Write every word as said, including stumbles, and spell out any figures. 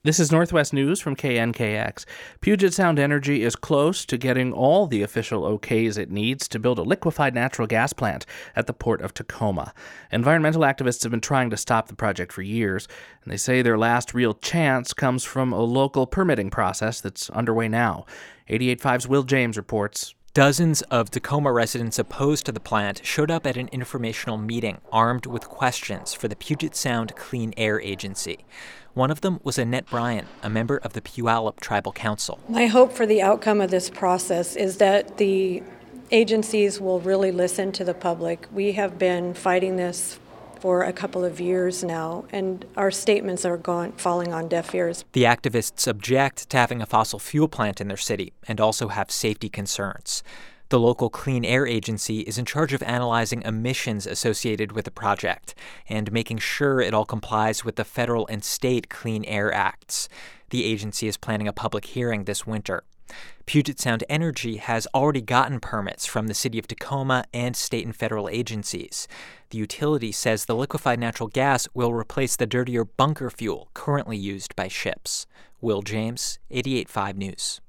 This is Northwest News from K N K X. Puget Sound Energy is close to getting all the official okays it needs to build a liquefied natural gas plant at the port of Tacoma. Environmental activists have been trying to stop the project for years, and they say their last real chance comes from a local permitting process that's underway now. eighty-eight point five's Will James reports. Dozens of Tacoma residents opposed to the plant showed up at an informational meeting armed with questions for the Puget Sound Clean Air Agency. One of them was Annette Bryant, a member of the Puyallup Tribal Council. My hope for the outcome of this process is that the agencies will really listen to the public. We have been fighting this for a couple of years now, and our statements are gone, falling on deaf ears. The activists object to having a fossil fuel plant in their city and also have safety concerns. The local Clean Air Agency is in charge of analyzing emissions associated with the project and making sure it all complies with the federal and state Clean Air Acts. The agency is planning a public hearing this winter. Puget Sound Energy has already gotten permits from the city of Tacoma and state and federal agencies. The utility says the liquefied natural gas will replace the dirtier bunker fuel currently used by ships. Will James, eighty-eight point five News.